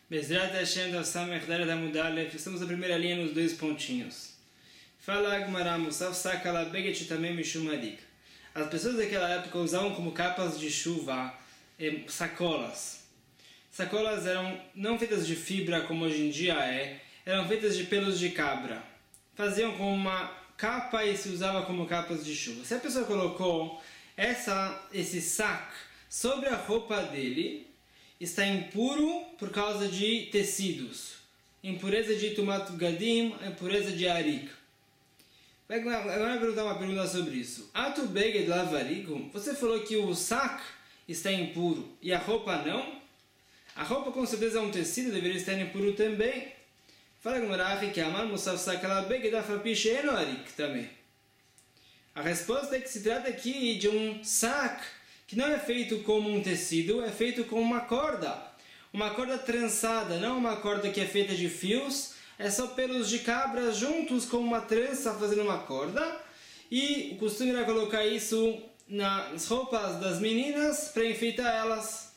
Bezrat Hashem da Samech da Mudalef, estamos na primeira linha nos dois pontinhos. Fala Agmará, Musaf Sakala Beget também Mishumadik. As pessoas daquela época usavam como capas de chuva sacolas. Sacolas eram não feitas de fibra como hoje em dia eram feitas de pelos de cabra. Faziam com uma capa e se usava como capas de chuva. Se a pessoa colocou esse saco sobre a roupa dele, está impuro por causa de tecidos. Impureza de Tumat Gadim, impureza de Arik. Agora eu vou perguntar uma pergunta sobre isso. Atu Beged Lavarigo, você falou que o saco está impuro e a roupa não? A roupa com certeza é um tecido, deveria estar impuro também. Fala Gmarachi que Amar Musaf Sakala Beged Afapiche Enoarik também. A resposta é que se trata aqui de um saco que não é feito como um tecido, é feito com uma corda trançada, não uma corda que é feita de fios, é só pelos de cabra juntos com uma trança fazendo uma corda, e o costume era colocar isso nas roupas das meninas para enfeitar elas.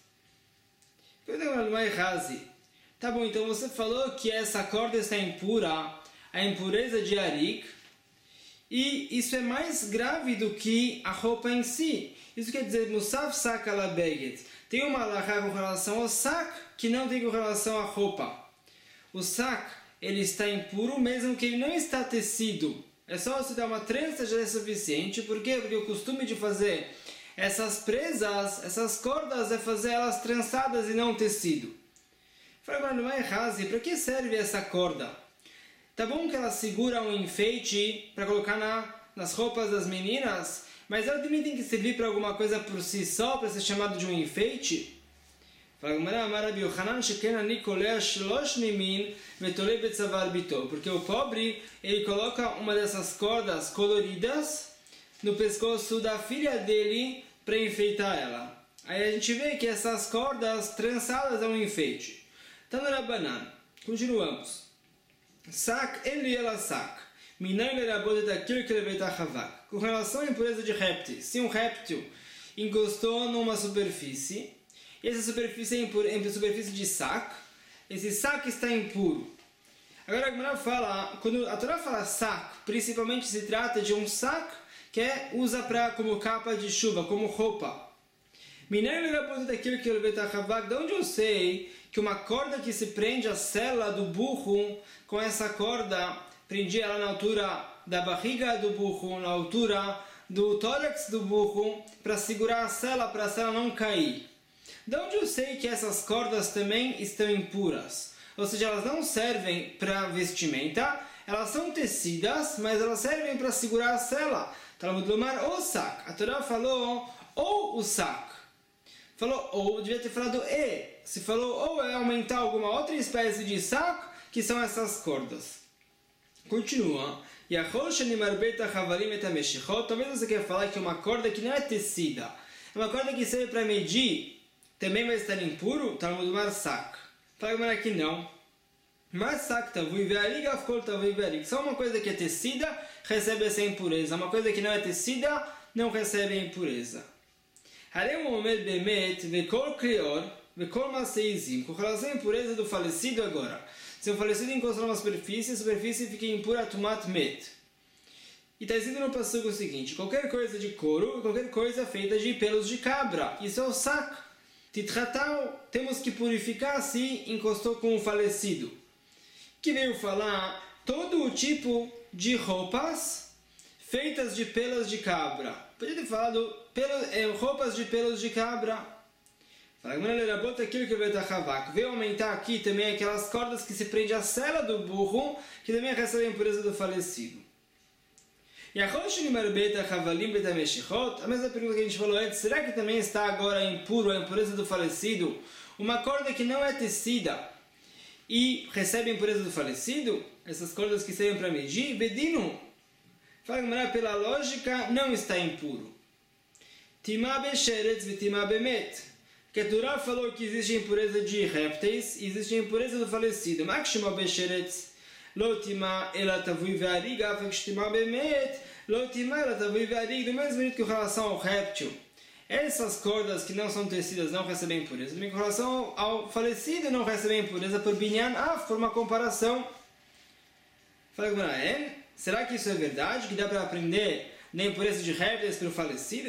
Tá bom, então você falou que essa corda está impura, a impureza de Arik, e isso é mais grave do que a roupa em si. Isso quer dizer, Musaf Sakala Beget. Tem uma alahá com relação ao saco que não tem com relação à roupa. O saco, ele está impuro mesmo que ele não está tecido. É só você dar uma trança já é suficiente. Por quê? Porque o costume de fazer essas presas, essas cordas, é fazer elas trançadas e não tecido. Fala, não é razi, para que serve essa corda? Tá bom que ela segura um enfeite para colocar nas roupas das meninas, mas ela também tem que servir para alguma coisa por si só, para ser chamado de um enfeite? Porque o pobre, ele coloca uma dessas cordas coloridas no pescoço da filha dele para enfeitar ela. Aí a gente vê que essas cordas trançadas é um enfeite. Então, Rabanan, continuamos. Sak, ele ela sak. Com relação à impureza de répteis, se um réptil encostou numa superfície, e essa superfície é superfície de saco, esse saco está impuro. Agora a Gemara fala, quando a Torá fala saco, principalmente se trata de um saco que usa como capa de chuva, como roupa. De onde eu sei que uma corda que se prende à sela do burro, com essa corda, prendia ela na altura da barriga do burro, na altura do tórax do burro, para segurar a sela, para a sela não cair. De onde eu sei que essas cordas também estão impuras? Ou seja, elas não servem para vestimenta, elas são tecidas, mas elas servem para segurar a sela. Talmud Lomar, o saco. A Torá falou, ou o saco. Falou ou, devia ter falado e. Se falou ou é aumentar alguma outra espécie de saco, que são essas cordas. Continua. Talvez você queira falar que uma corda que não é tecida, é uma corda que serve para medir, também vai estar impuro? Talmud Lomar saco. Fala que não. Mas saco só uma coisa que é tecida recebe essa impureza. Uma coisa que não é tecida não recebe a impureza. Com relação à impureza do falecido agora. Se o falecido encostou numa superfície, a superfície fica impura tumat met. E está escrito no passuco o seguinte: qualquer coisa de couro, qualquer coisa feita de pelos de cabra. Isso é o saco. Titratal, temos que purificar se encostou com o falecido. Que veio falar todo o tipo de roupas feitas de pelos de cabra. Podia ter falado roupas de pelos de cabra. Veio aumentar aqui também aquelas cordas que se prendem à sela do burro, que também recebem a impureza do falecido. E a mesma pergunta que a gente falou antes, será que também está agora impuro a impureza do falecido? Uma corda que não é tecida e recebe a impureza do falecido? Essas cordas que servem para medir? Bedino. Fala pela lógica, não está impuro. Timá besheretz vitimá bemet. Que a Torá falou que existe a impureza de répteis e existe a impureza do falecido. Makshima besheretz lo timá ela tavui ve'arig, afak shtimá bemet lo timá ela tavui ve'arig. Do mesmo jeito que com relação ao réptil, essas cordas que não são tecidas não recebem impureza. Também com relação ao falecido não recebem impureza por binyan por uma comparação. Fala Gamara, será que isso é verdade? Que dá para aprender na impureza de répteis pelo falecido?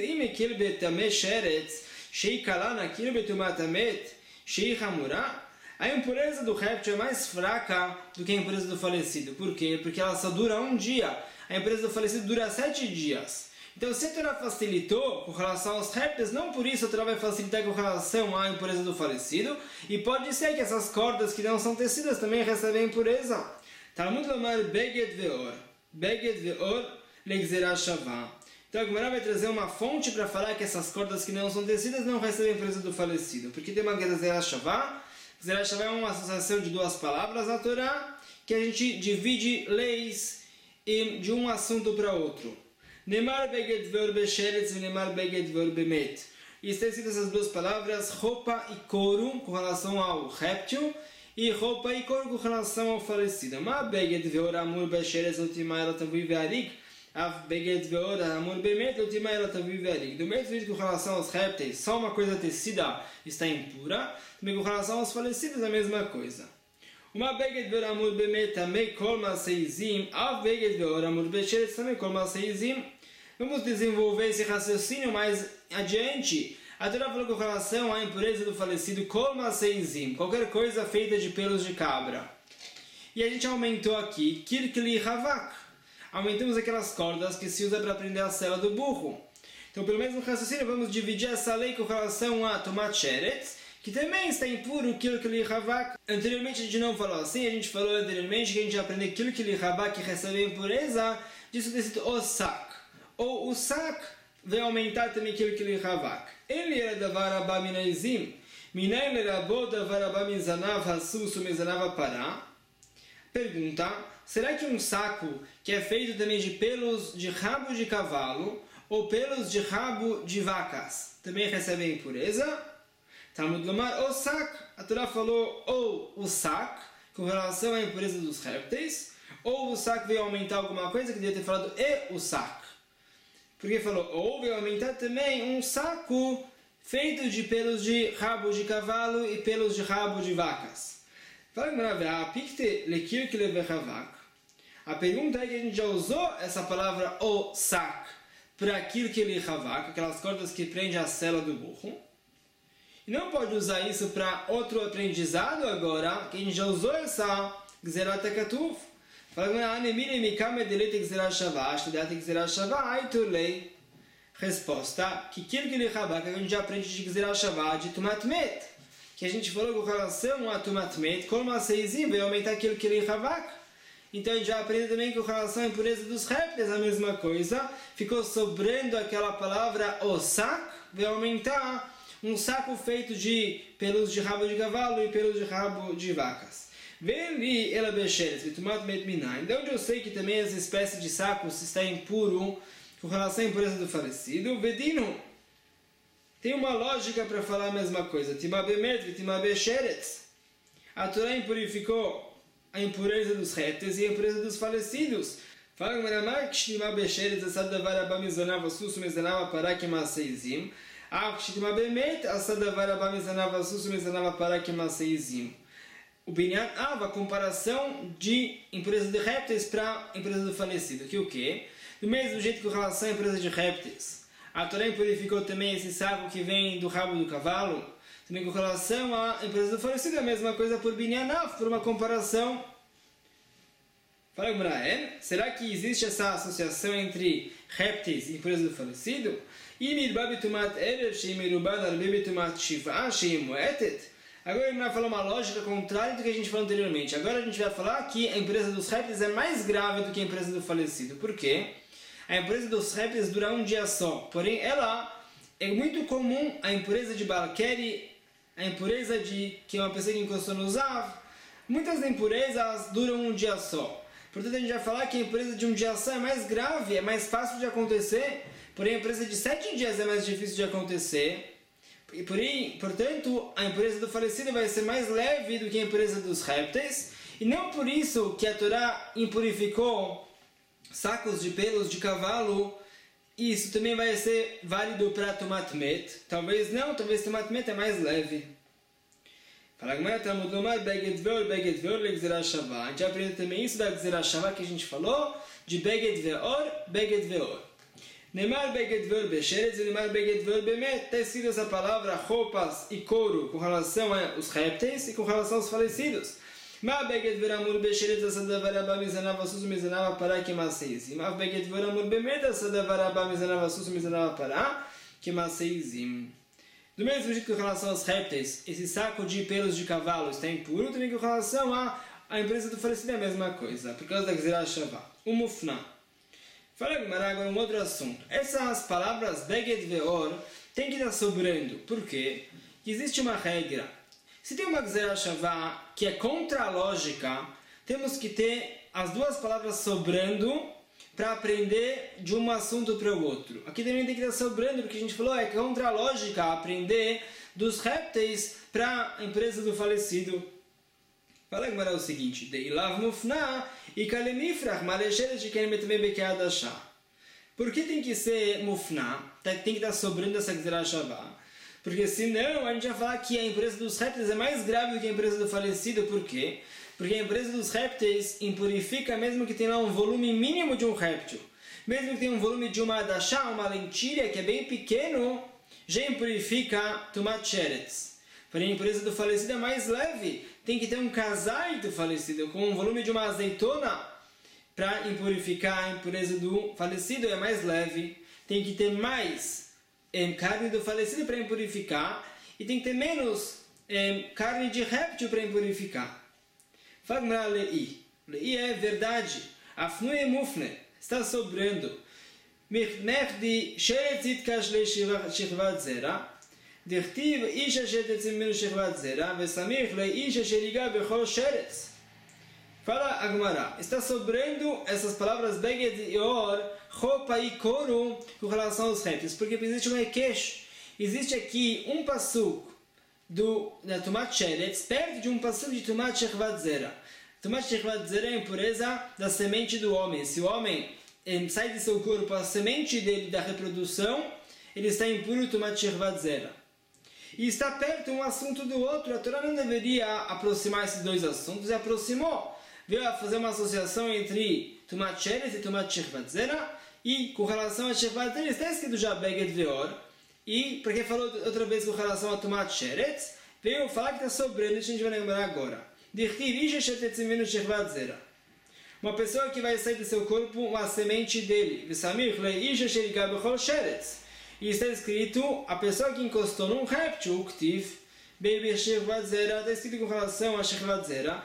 A impureza do réptil é mais fraca do que a impureza do falecido. Por quê? Porque ela só dura um dia. A impureza do falecido dura 7 dias. Então, se a Torá facilitou com relação aos répteis, não por isso a Torá vai facilitar com relação à impureza do falecido. E pode ser que essas cordas que não são tecidas também recebem impureza. Talmud Lomar Beged Veor. Beged Veor Legzerah Shavah. Então a Gemara vai trazer uma fonte para falar que essas cordas que não são tecidas não recebem impureza do falecido. Porque tem uma Gezerah Shavah. Gezerah Shavah é uma associação de duas palavras na Torá, que a gente divide leis de um assunto para outro. Nemar Beged Veor Besheretz e Nemar Beged Veor Bemet. E está escrito essas duas palavras, roupa e couro, com relação ao réptil, e roupa e couro com relação ao falecido. Ma Beged Veor Amur Besheretz Otima Ela Tavui Ve'arik, Av Beged Veor Amur Bemet Otima Ela Tavui Ve'arik. Do mesmo jeito que com relação aos répteis, só uma coisa tecida está impura, também com relação aos falecidos a mesma coisa. Uma Beged Veor Amur Bemet também Kol Maseizim, Av Beged Veor Amur Besheretz também Kol Maseizim. Vamos desenvolver esse raciocínio mais adiante. A Torá falou com relação à impureza do falecido, Kol Maseizim, qualquer coisa feita de pelos de cabra. E a gente aumentou aqui, Kirkli Havak. Aumentamos aquelas cordas que se usa para prender a sela do burro. Então, pelo mesmo raciocínio, vamos dividir essa lei com relação a Tomat Sheretz, que também está impuro, Kirkli Havak. Anteriormente a gente não falou assim, a gente falou anteriormente que a gente ia aprender Kirkli Havak, que recebe impureza, disso decido Osak. Ou o sac vai aumentar também aquilo que ele havak. Ele era da varabá minaizim, minai lerabô da varabá mizanav hassus mizanav pará. Pergunta, será que um saco que é feito também de pelos de rabo de cavalo ou pelos de rabo de vacas também recebe impureza? Talmud Lomar, o sac, a Torá falou ou o sac, com relação à impureza dos répteis, ou o sac veio aumentar alguma coisa que devia ter falado e o sac. Porque falou, ou vai aumentar também um saco feito de pelos de rabo de cavalo e pelos de rabo de vacas. A pergunta é que a gente já usou essa palavra o sac para aquilo que ele havak, aquelas cordas que prendem a sela do burro. E não pode usar isso para outro aprendizado agora, que a gente já usou essa Gzerat HaKatuv. Resposta, que aquilo que ele rabak, a gente já aprende de Gzerat Shavah, de Tumat Met, que a gente falou com relação a Tumat Met, Kol Maseizim, vai aumentar aquilo que ele rabak. Então a gente já aprende também com relação à impureza dos répteis, a mesma coisa. Ficou sobrando aquela palavra osak, vai aumentar um saco feito de pelos de rabo de cavalo e pelos de rabo de vacas. Veli ela becheres, vitumat met minai. Então onde eu sei que também essa espécie de sacos está impuro com relação à impureza do falecido, vedino. Tem uma lógica para falar a mesma coisa. Timabemet, vitimabecheres. A Torá impurificou a impureza dos répteis e a impureza dos falecidos. Fala que Maramak timabecheres asadavar abamizonava susu mezanava parak maseizim. Ak timabemet asadavar abamizonava susu mezanava parak maseizim. O binyan a comparação de impureza de répteis para impureza do falecido. Que o quê? Do mesmo jeito que com relação à impureza de répteis, a Torá purificou também esse saco que vem do rabo do cavalo. Também com relação à impureza do falecido, é a mesma coisa por binyan a, por uma comparação. Fala Gamara, será que existe essa associação entre répteis e impureza do falecido? Agora ele vai falar uma lógica contrária do que a gente falou anteriormente. Agora a gente vai falar que a impureza dos répteis é mais grave do que a impureza do falecido. Por quê? A impureza dos répteis dura um dia só. Porém, ela é muito comum, a impureza de Balkeri, a impureza de que uma pessoa que encostou no Zav. Muitas impurezas duram um dia só. Portanto, a gente vai falar que a impureza de um dia só é mais grave, é mais fácil de acontecer. Porém, a impureza de 7 dias é mais difícil de acontecer. E portanto, a impureza do falecido vai ser mais leve do que a impureza dos répteis. E não por isso que a Torá impurificou sacos de pelos de cavalo isso também vai ser válido para Tumat Met. Talvez não, talvez Tumat Met é mais leve. Fala Gemara, Talmud Lomar, Beged Veor, Legzerah Shavah. A gente aprende também isso da Gzerah Shavah que a gente falou, de Beged Veor. Neymar Beged Veor Besheretz e Neymar Beged Veor Bemet. Está escrito essa palavra, roupas e couro, com relação aos répteis e com relação aos falecidos. Ma Beged Veor Amur Besheretz Asadavar Abba Mizanav Asus Mizanav Pará Kemaseizim. Ma Beged Veor Amur Bemet Asadavar Abba Mizanav Asus Mizanav Pará Kemaseizim. Do mesmo jeito que com relação aos répteis, esse saco de pelos de cavalo está impuro, também com relação à empresa do falecido é a mesma coisa, por causa da Gzerah Shavah. O Mufna. Fala Gemara agora um outro assunto. Essas palavras Beged Veor tem que estar sobrando. Por quê? Existe uma regra. Se tem uma Gzerah Shavah que é contra a lógica, temos que ter as duas palavras sobrando para aprender de um assunto para o outro. Aqui também tem que estar sobrando, porque a gente falou, é contra a lógica aprender dos répteis para a empresa do falecido. Fala agora o seguinte, Deilav Mufna e Kalemifrach, Malesheres de Kenemetme Bekeadashah. Por que tem que ser Mufna? Tem que estar sobrando essa Gzerah Shavah. Porque senão a gente vai falar que a empresa dos répteis é mais grave do que a empresa do falecido. Por quê? Porque a empresa dos répteis impurifica mesmo que tenha lá um volume mínimo de um réptil. Mesmo que tenha um volume de uma adashá, uma lentilha, que é bem pequeno, já impurifica Tumat Sheretz. Porém, a empresa do falecido é mais leve. Tem que ter um casai do falecido, com um volume de uma azeitona, para impurificar a impureza do falecido, é mais leve. Tem que ter mais carne do falecido para impurificar, e tem que ter menos carne de réptil para impurificar. Fagmar Lei. Lei é verdade. Afnu e Mufne. Está sobrando. Mechdi Sheretz Itkash Le Shechvat Zera. Dirtiv Isha Sheretz Minu Shechvat Zera. Vesamich Le Isha Sheriga Bechol Sheretz. Fala Agmará. Está sobrando essas palavras Beged e Or, roupa e couro com relação aos répteis. Porque existe um equeixo. Existe aqui um passuco da Tumat Sheretz, perto de um passuco de Tumat Shechvat Zera. Tumat Shechvat Zera é a impureza da semente do homem. Se o homem sai de seu corpo a semente dele da reprodução, ele está impuro Tumat Shechvat Zera. E está perto um assunto do outro. A Torá não deveria aproximar esses dois assuntos, e aproximou. Veio a fazer uma associação entre Tumat Sheretz e Tumat Shechvat Zera, e com relação a Shechvat Zera está escrito já Beged Veor. E, porque falou outra vez com relação a Tumat Sheretz, veio falar que está sobrando, isso a gente vai lembrar agora. Uma pessoa que vai sair do seu corpo uma semente dele. E está escrito, a pessoa que encostou num réptil, está escrito com relação a Shechvat Zera.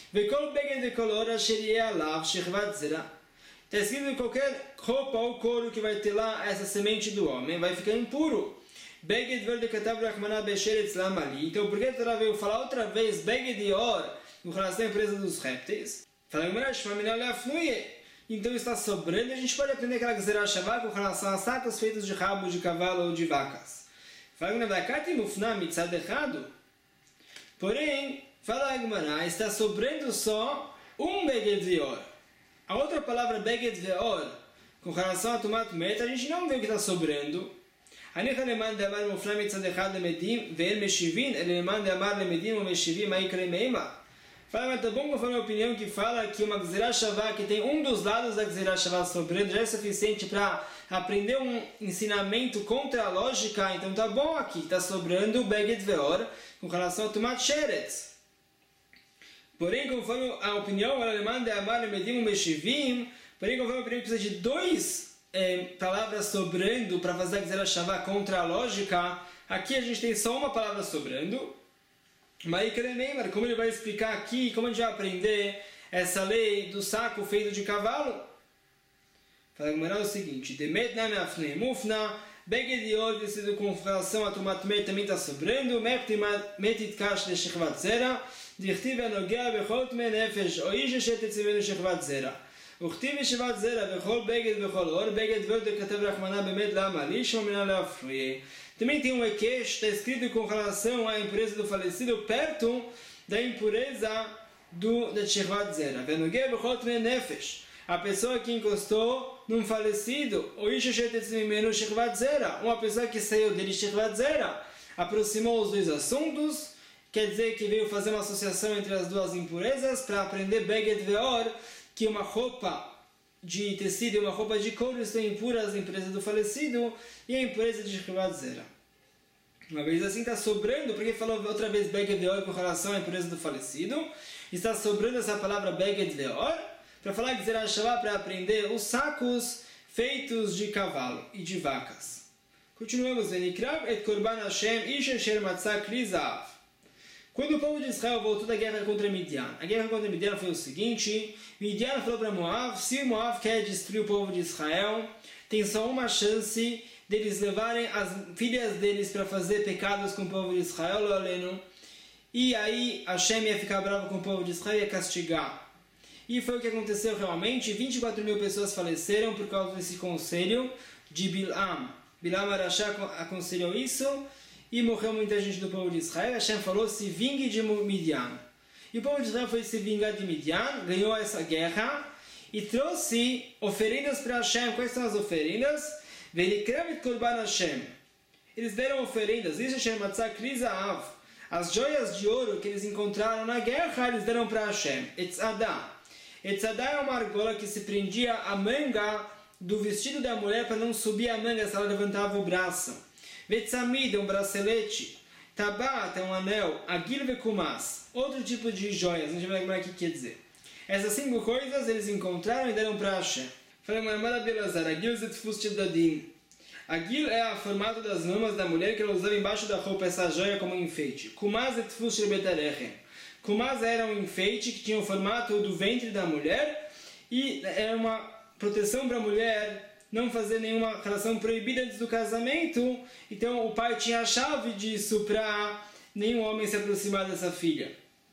Está escrito em qualquer roupa ou couro que vai ter lá essa semente do homem, vai ficar impuro. Então, por que a Torá veio falar outra vez Beged Or com relação à empresa dos répteis? Então está sobrando, a gente pode aprender aquela Gzerah Shavah com relação a sacos feitos de rabo de cavalo ou de vacas. Porém, fala a Gemara, está sobrando só um Beged Veor. A outra palavra Beged Veor, com relação a Tumat Met, a gente não vê o que está sobrando. Fala, mas tá bom que eu falei uma opinião que fala que uma Gzerah Shavah, que tem um dos lados da Gzerah Shavah sobrando, já é suficiente para aprender um ensinamento contra a lógica. Então tá bom aqui, está sobrando Beged Veor com relação a Tumat Sheretz. Porém, conforme a opinião, porém, conforme a opinião que precisa de dois palavras sobrando para fazer a Gzerah Shavah contra a lógica, aqui a gente tem só uma palavra sobrando. Mas como ele vai explicar aqui, como a gente vai aprender essa lei do saco feito de cavalo? Fala o seguinte, Demet Name Afne Mufna, Beged Veor, decidido com relação a Tumat Met, também está sobrando, Metit Kash de Shechvat Zera, Dichtiv Anogea Bechol Tme Nefesh, Oisha Shetetzimenu Shechvat Zera. וכתיב ישיבת זרע בכל בגד ובכל אור, בגד ואור דכתב רחמנה באמת למה לישמע מנה להפריע. Também tem um equeixo, está escrito com relação à impureza do falecido, perto da impureza da Shechvat Zera. Venogea bechol tmei nefesh. A pessoa que encostou num falecido, uma pessoa que saiu dele, aproximou os dois assuntos, quer dizer que veio fazer uma associação entre as duas impurezas para aprender Beged Veor, que uma roupa de tecido e uma roupa de couro estão impuras, a impureza do falecido e a impureza de Shechvat Zera. Uma vez assim está sobrando, porque falou outra vez Beged Veor com relação à impureza do falecido, está sobrando essa palavra Beged Veor, para falar que Zerah Shavá para aprender os sacos feitos de cavalo e de vacas. Continuamos. Venikrav et Korban Hashem ish asher matzah kli zahav. Quando o povo de Israel voltou da guerra contra Midian, a guerra contra Midian foi o seguinte: Midian falou para Moab, se Moab quer destruir o povo de Israel, tem só uma chance deles levarem as filhas deles para fazer pecados com o povo de Israel, e aí Hashem ia ficar bravo com o povo de Israel e ia castigar. E foi o que aconteceu realmente. 24 mil pessoas faleceram por causa desse conselho de Bilam. Bilam Arashá aconselhou isso e morreu muita gente do povo de Israel. Hashem falou, se vingue de Midian. E o povo de Israel foi se vingar de Midian, ganhou essa guerra e trouxe oferendas para Hashem. Quais são as oferendas? Velikravit Korban Hashem. Eles deram oferendas. As joias de ouro que eles encontraram na guerra, eles deram para Hashem. Etzadah. Etzadah é uma argola que se prendia a manga do vestido da mulher para não subir a manga se ela levantava o braço. Vetzamid é um bracelete. Tabat é um anel. Agil vekumas, outro tipo de joias. A gente vai lembrar o que quer dizer. Essas 5 coisas eles encontraram e deram para Hashem. Falei, Marmara Belazar, Agil zetfus tidadim. Agil é o formato das mamas da mulher que ela usava embaixo da roupa, essa joia como enfeite. Kumaz zetfus shebetarechem. Kumaz era um enfeite que tinha o formato do ventre da mulher e era uma proteção para a mulher não fazer nenhuma relação proibida antes do casamento. Então o pai tinha a chave disso para nenhum homem se aproximar dessa filha.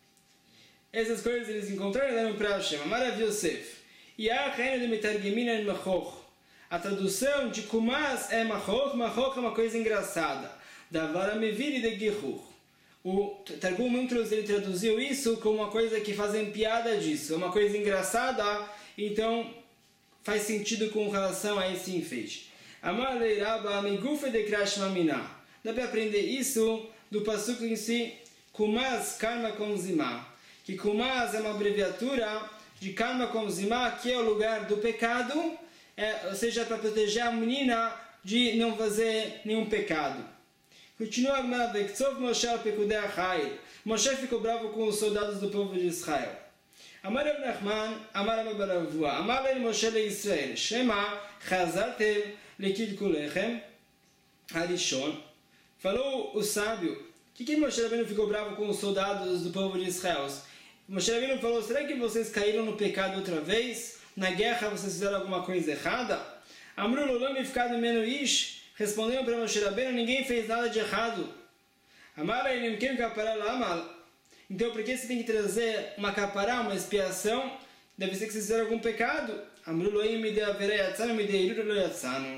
Essas coisas eles encontraram e deram para Hashem. Amarav Yosef. E a reina de Metargemina em Machoch. A tradução de Kumaz é Machoch. Machoch é uma coisa engraçada. Davar Ameviri de Gehuch. O Targum Muntros ele traduziu isso como uma coisa que fazem piada disso. É uma coisa engraçada, então faz sentido com relação a esse enfeite. Amar leiraba amigufe de krashmamina. Dá para aprender isso do passuco em si. Kumaz karma com zimá. Que Kumaz é uma abreviatura de karma com zimá, que é o lugar do pecado, ou seja, para proteger a menina de não fazer nenhum pecado. Continua a Gemara, Moshe al Pekudei Achail. Moshe ficou bravo com os soldados do povo de Israel. Amar Rav Nachman, Amar Rav Baravua, Amar le Moshe le Israel, Shema, Chazartem, Lekid Kulechem, Harishon. Falou o sábio, que Moshe Rabbeinu ficou bravo com os soldados do povo de Israel? Moshe Rabbeinu falou, será que vocês caíram no pecado outra vez? Na guerra vocês fizeram alguma coisa errada? Amru Lolam Ifkad Menu Ish. Responderam para Moshe Rabbeinu, ninguém fez nada de errado. Amara elim kem kapará lamal. Então, por que você tem que trazer uma capará, uma expiação? Deve ser que vocês fizeram algum pecado. Amru loim me de averei yatzanu, me de irur lo yatzanu.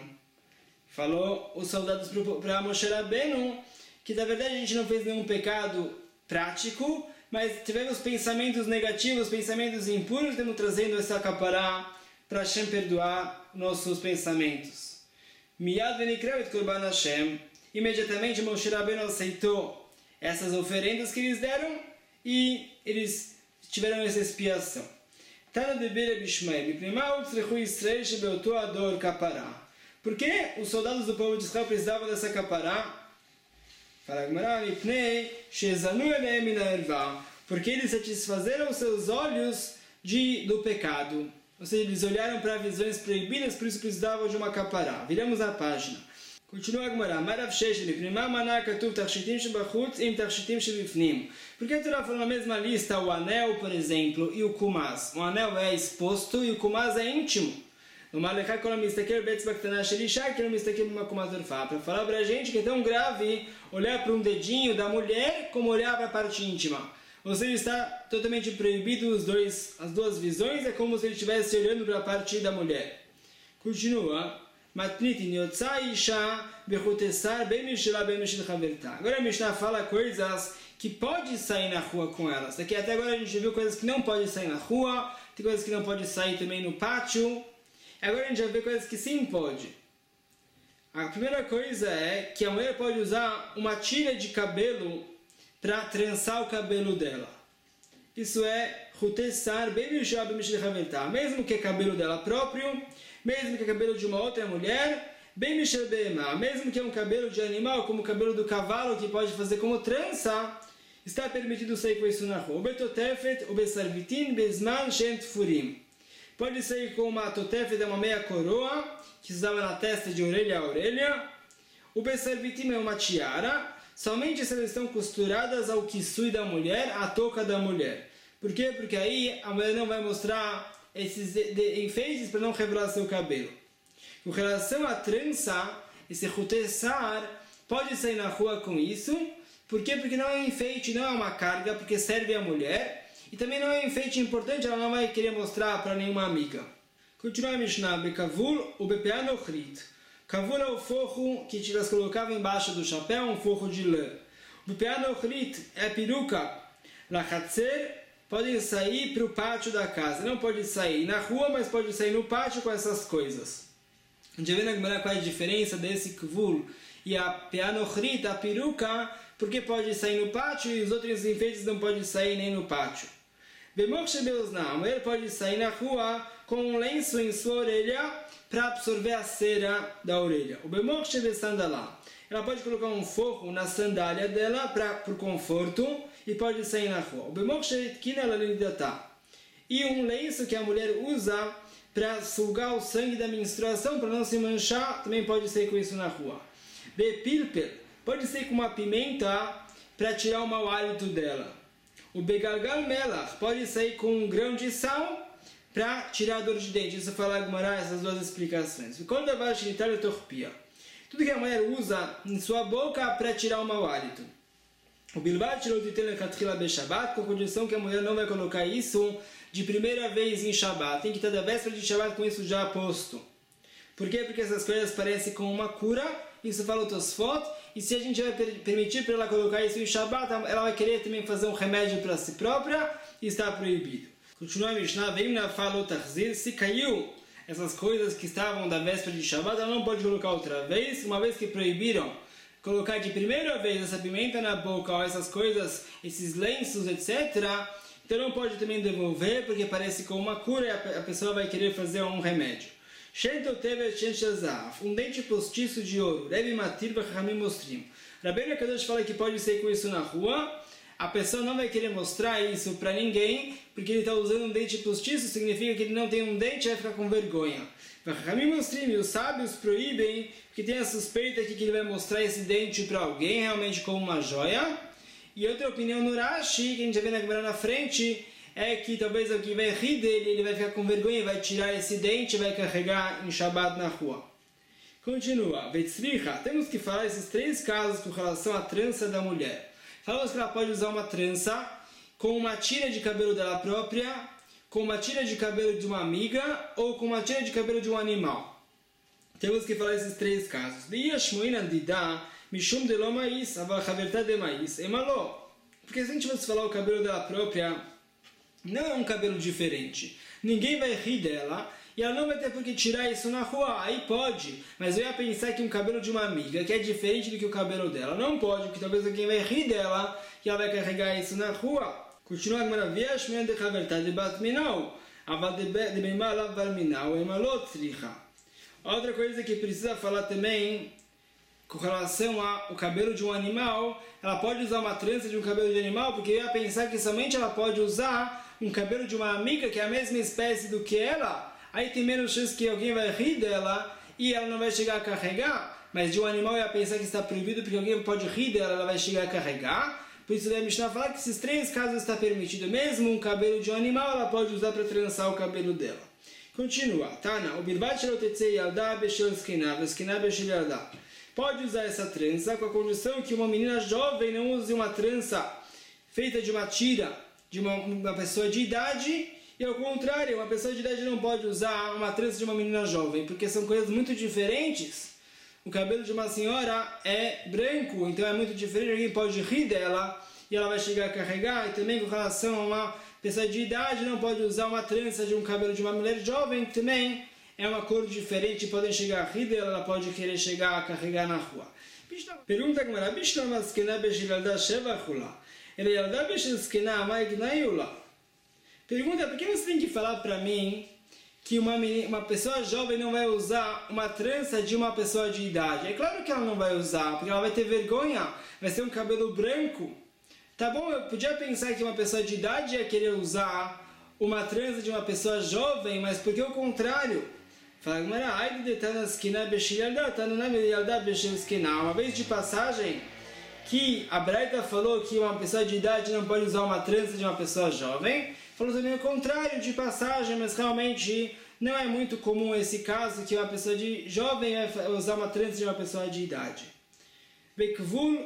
Falou os soldados para Moshe Rabbeinu que, na verdade, a gente não fez nenhum pecado prático, mas tivemos pensamentos negativos, pensamentos impuros, estamos trazendo essa capará para Hashem perdoar nossos pensamentos. Miyad venikrevet korban Hashem. Imediatamente Moshe Rabbeinu aceitou essas oferendas que eles deram e eles tiveram essa expiação. Tana de Bere Bishmael, Mipnimau tzrechu Yisrael shebeoto ador kapará. Por que os soldados do povo de Israel precisavam dessa capará? Fala Gemara, Mipnei shezanu elehem min ha'erva. Porque eles satisfazeram os seus olhos do pecado. Ou seja, eles olharam para visões proibidas, por isso precisavam de uma capará. Viramos a página. Continua a Gemara. Marav Shesheli, Prima Manar Katuv Tarshitim Shebachutz Im Tarshitim Shebifnim. Por que a Torá falou na mesma lista o anel, por exemplo, e o kumaz? O anel é exposto e o kumaz é íntimo. Para falar para a gente que é tão grave olhar para um dedinho da mulher como olhar para a parte íntima. Ou seja, está totalmente proibido as duas visões, é como se ele estivesse olhando para a parte da mulher. Continua. Agora a Mishnah fala coisas que pode sair na rua com elas. Aqui até agora a gente viu coisas que não pode sair na rua, tem coisas que não pode sair também no pátio. Agora a gente vai ver coisas que sim pode. A primeira coisa é que a mulher pode usar uma tira de cabelo para trançar o cabelo dela. Isso é rutessar bem mesmo que é cabelo dela próprio, mesmo que é cabelo de uma outra mulher, bem mesmo que é um cabelo de animal, como o cabelo do cavalo, que pode fazer como trança, está permitido sair com isso na rua. O betotefet, o besarvitin, besman, shent furim. Pode sair com uma totefet, uma meia coroa, que se usava na testa de orelha a orelha. O besarvitim é uma tiara, somente se elas estão costuradas ao kisui da mulher, à touca da mulher. Por quê? Porque aí a mulher não vai mostrar esses enfeites para não revelar seu cabelo. Com relação à trança, esse rutessar, pode sair na rua com isso. Por quê? Porque não é um enfeite, não é uma carga, porque serve a mulher. E também não é um enfeite importante, ela não vai querer mostrar para nenhuma amiga. Continua a Mishnah, Bekavul, o Bepeanochrit. Kavul é o forro que elas colocavam embaixo do chapéu, um forro de lã. O Bepeanochrit é a peruca. Lachatzer, podem sair para o pátio da casa. Não pode sair na rua, mas pode sair no pátio com essas coisas. A gente vê na Gemara qual é a diferença desse Kavul e a Peanochrit, a peruca, porque pode sair no pátio e os outros enfeites não podem sair nem no pátio. A mulher pode sair na rua com um lenço em sua orelha para absorver a cera da orelha. Ela pode colocar um forro na sandália dela por conforto e pode sair na rua. E um lenço que a mulher usa para sugar o sangue da menstruação, para não se manchar, também pode sair com isso na rua. Bepilpel, pode ser com uma pimenta para tirar o mau hálito dela. O begalgal melach pode sair com um grão de sal para tirar a dor de dente. Isso fala Gemara, essas duas explicações. Tudo que a mulher usa em sua boca para tirar o mau hálito. O bilbat com a condição que a mulher não vai colocar isso de primeira vez em Shabbat. Tem que estar da véspera de Shabbat com isso já posto. Por quê? Porque essas coisas parecem com uma cura. Isso fala o Tosfot. E se a gente vai permitir para ela colocar isso em Shabbat, ela vai querer também fazer um remédio para si própria e está proibido. Continua a Mishnah, vem na fala o Tarzir, se caiu essas coisas que estavam da véspera de Shabbat, ela não pode colocar outra vez, uma vez que proibiram colocar de primeira vez essa pimenta na boca, ou essas coisas, esses lenços, etc., então não pode também devolver, porque parece com uma cura e a pessoa vai querer fazer um remédio. Um dente postiço de ouro. Rebbe Matir Bachamim Mostrim. Rabbeinu Kadosh fala que pode ser com isso na rua. A pessoa não vai querer mostrar isso para ninguém, porque ele está usando um dente postiço, significa que ele não tem um dente e vai ficar com vergonha. Bachamim Mostrim, e os sábios proíbem, porque tem a suspeita que ele vai mostrar esse dente para alguém, realmente como uma joia. E outra opinião no Rashi, que a gente já vê na Gemara na frente, é que talvez alguém vai rir dele, ele vai ficar com vergonha e vai tirar esse dente e vai carregar em Shabbat na rua. Continua. Temos que falar esses três casos com relação à trança da mulher. Falamos que ela pode usar uma trança com uma tira de cabelo dela própria, com uma tira de cabelo de uma amiga ou com uma tira de cabelo de um animal. Temos que falar esses três casos. Porque se a gente fosse falar o cabelo dela própria, não é um cabelo diferente. Ninguém vai rir dela e ela não vai ter por que tirar isso na rua. Aí pode. Mas eu ia pensar que um cabelo de uma amiga, que é diferente do que o cabelo dela, não pode, porque talvez alguém vai rir dela e ela vai carregar isso na rua. Continua a maravilha. Outra coisa que precisa falar também, com relação ao cabelo de um animal, ela pode usar uma trança de um cabelo de animal, porque eu ia pensar que somente ela pode usar um cabelo de uma amiga que é a mesma espécie do que ela, aí tem menos chance que alguém vai rir dela e ela não vai chegar a carregar, mas de um animal eu ia pensar que está proibido porque alguém pode rir dela, ela vai chegar a carregar. Por isso a Mishnah fala que esses três casos está permitido, mesmo um cabelo de um animal ela pode usar para trançar o cabelo dela. Continua. Tana, o bilbat shelo tetzei yalda beshel zkena, veskena beshel yalda. Pode usar essa trança com a condição que uma menina jovem não use uma trança feita de uma tira de uma pessoa de idade, e ao contrário, uma pessoa de idade não pode usar uma trança de uma menina jovem, porque são coisas muito diferentes. O cabelo de uma senhora é branco, então é muito diferente, alguém pode rir dela, e ela vai chegar a carregar, e também com relação a uma pessoa de idade, não pode usar uma trança de um cabelo de uma mulher jovem, também é uma cor diferente, podem chegar a rir dela, ela pode querer chegar a carregar na rua. Pergunta a Gemara, Bishlama Skena Beshil Yalda Sheva Chula, Ele Yalda Beshil Skena Amai Gnaiula. Pergunta, por que você tem que falar para mim que uma pessoa jovem não vai usar uma trança de uma pessoa de idade? É claro que ela não vai usar, porque ela vai ter vergonha, vai ser um cabelo branco. Tá bom, eu podia pensar que uma pessoa de idade ia querer usar uma trança de uma pessoa jovem, mas por que o contrário? Fala, uma vez de passagem, que a Braita falou que uma pessoa de idade não pode usar uma trança de uma pessoa jovem, falou também o contrário de passagem, mas realmente não é muito comum esse caso, que uma pessoa de jovem vai usar uma trança de uma pessoa de idade. Ele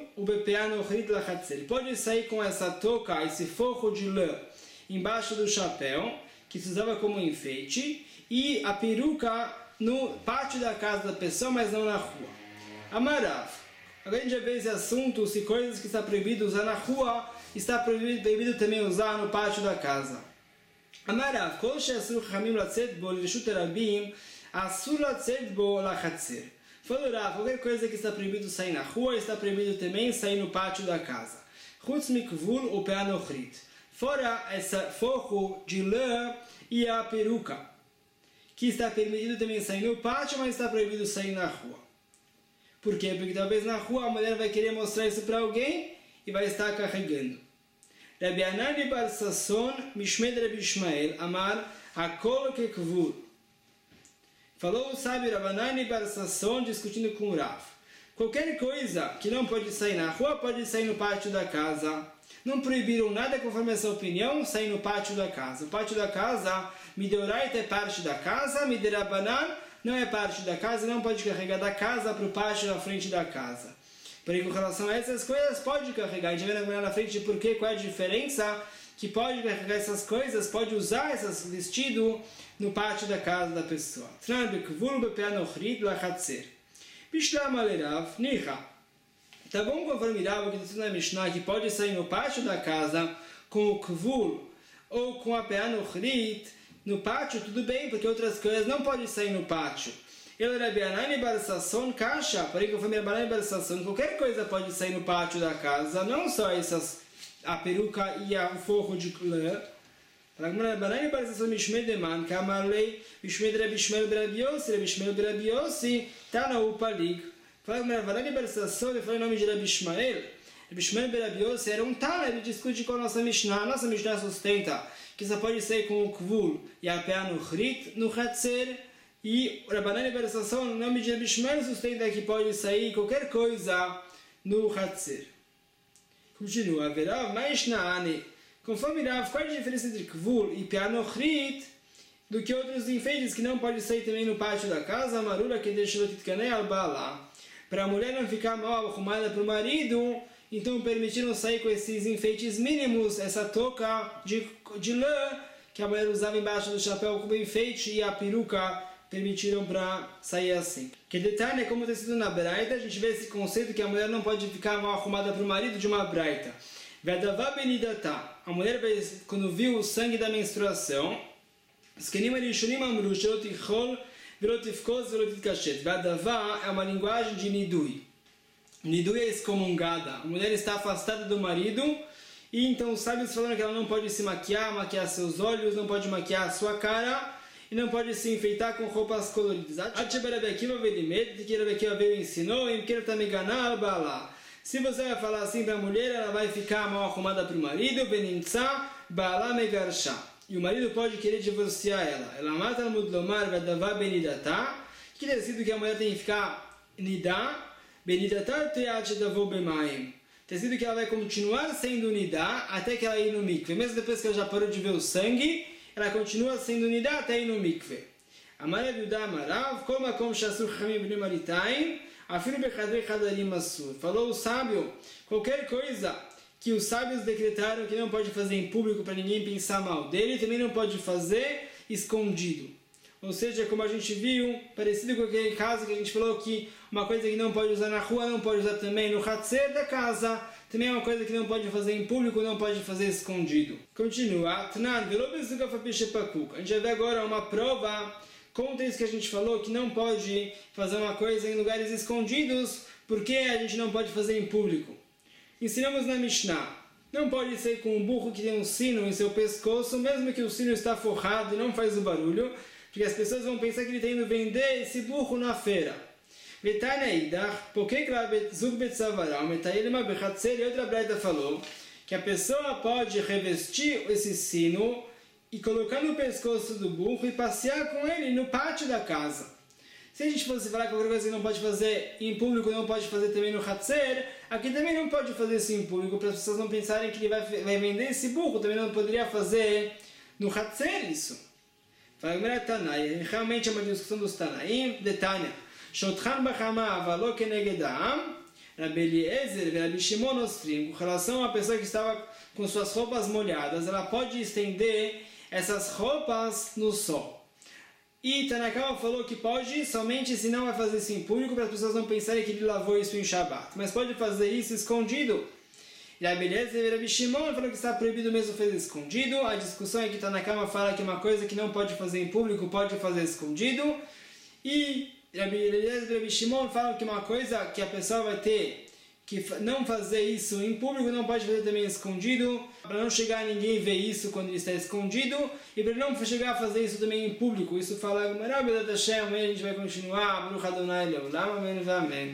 pode sair com essa touca, esse forro de lã, embaixo do chapéu, que se usava como enfeite, e a peruca no pátio da casa da pessoa, mas não na rua. Amarav. Agora a gente já vê esse assunto, se coisas que está proibido usar na rua, está proibido também usar no pátio da casa. Amarav. Kol she'asur chamim latzet bo lirshut rabim, asur latzet bo lachatzer. Falou Rav, qualquer coisa que está proibido sair na rua, está proibido também sair no pátio da casa. Chutz mikvul ou peanochrit. Fora esse forro de lã e a peruca, que está permitido também sair no pátio, mas está proibido sair na rua. Por quê? Porque talvez na rua a mulher vai querer mostrar isso para alguém e vai estar carregando. Rabbi Anani bar Sasson, Mishmed Rabbi Ishmael, Amar, Hakol kekvul. Falou o sábio Rabbi Anani bar Sasson discutindo com o Rav. Qualquer coisa que não pode sair na rua, pode sair no pátio da casa. Não proibiram nada conforme essa opinião, sair no pátio da casa. O pátio da casa, Mideoraita é parte da casa, Miderabanan não é parte da casa, não pode carregar da casa para o pátio na frente da casa. Porém, com relação a essas coisas, pode carregar. A gente vai ver na frente por quê, qual é a diferença, que pode carregar essas coisas, pode usar esses vestidos no pátio da casa da pessoa. Tá bom conforme Rav, que está na Mishnah, que pode sair no pátio da casa com o kvul ou com a peanochrit, no pátio tudo bem, porque outras coisas não podem sair no pátio. Ele Rabbi Anani bar Sasson kasha, porém conforme Rabbi Anani bar Sasson, qualquer coisa pode sair no pátio da casa, não só a peruca e o forro de lã. Rabbi Anani bar Sasson mishmed deman, kamarlei, mishmed Rabbi Ishmael Rabbi Yossi, Rabbi Ishmael Rabbi Yossi, tana upalig. Fala com Rabbi Anani bar Sasson, ele fala em nome de Rabbi Ishmael. Rabbi Ishmael Rabbi Yossi era um tana, ele discute com a nossa Mishnah. A nossa Mishnah sustenta que só pode sair com o kvul e a peanochrit no chatzer. E o Rabbi Anani bar Sasson, no nome de Rabbi Ishmael, sustenta que pode sair qualquer coisa no chatzer. Continua, verá, mas naane. Conforme Rav, qual é a diferença entre kvul e peanochrit do que outros enfeites que não pode sair também no pátio da casa? Marura que deixou titkanei al bala. Para a mulher não ficar mal arrumada para o marido, então permitiram sair com esses enfeites mínimos, essa touca de lã que a mulher usava embaixo do chapéu como enfeite e a peruca permitiram para sair assim. Que detalhe, como está escrito na Braita, a gente vê esse conceito que a mulher não pode ficar mal arrumada para o marido de uma Braita. Vedavá benidatá. A mulher, quando viu o sangue da menstruação, Skenim erishonim amru, shelotichol, velotifkos, velotitkashet. Vedavá é uma linguagem de nidui. Nidui é excomungada. A mulher está afastada do marido, e então os sábios falaram que ela não pode se maquiar seus olhos, não pode maquiar a sua cara, e não pode se enfeitar com roupas coloridas. Se você vai falar assim para a mulher, ela vai ficar mal arrumada para o marido. E o marido pode querer divorciar ela. Ela mata no mudlomar, vedavá benidatá, que decide que a mulher tem que ficar nidá, benidatá teat davô bemaim. Decide que ela vai continuar sendo nidá até que ela ir no mikve. Mesmo depois que ela já parou de ver o sangue, ela continua sendo nidá até ir no mikve. Amar Yudá Amarav, kol makom shasur chamim b'nei maritain, afilu bechadrei chadarim asur. Falou o sábio, qualquer coisa que os sábios decretaram que não pode fazer em público para ninguém pensar mal dele, também não pode fazer escondido. Ou seja, como a gente viu, parecido com aquele caso que a gente falou que uma coisa que não pode usar na rua, não pode usar também no chatzer da casa, também é uma coisa que não pode fazer em público, não pode fazer escondido. Continua. A gente vai ver agora uma prova contra isso que a gente falou, que não pode fazer uma coisa em lugares escondidos, porque a gente não pode fazer em público. Ensinamos na Mishnah. Não pode ser com um burro que tem um sino em seu pescoço, mesmo que o sino está forrado e não faz o barulho, porque as pessoas vão pensar que ele está indo vender esse burro na feira. E outra breta falou que a pessoa pode revestir esse sino e colocar no pescoço do burro e passear com ele no pátio da casa. Se a gente fosse falar que qualquer coisa que não pode fazer em público, não pode fazer também no Hatzer, aqui também não pode fazer isso em público, para as pessoas não pensarem que ele vai vender esse burro, também não poderia fazer no Hatzer isso. Realmente é uma discussão dos Tanaim, de Tânia. Shotchan bachama avalo keneged ha'am, Rabbi Eliezer e Rabbi Shimon ostrim. Com relação à pessoa que estava com suas roupas molhadas, ela pode estender essas roupas no sol. E Tanakama falou que pode somente se não vai fazer isso em público, para as pessoas não pensarem que ele lavou isso em Shabbat. Mas pode fazer isso escondido. E a beleza e Rabbi Shimon falou que está proibido mesmo fazer escondido. A discussão é que Tanakama fala que uma coisa que não pode fazer em público pode fazer escondido. E Rabbi Eliezer e Rabbi Shimon falam que uma coisa que a pessoa vai ter que não fazer isso em público, não pode fazer também escondido, para não chegar a ninguém ver isso quando ele está escondido, e para não chegar a fazer isso também em público. Isso fala, a gente vai continuar, Baruch Adonai Leolam, amém.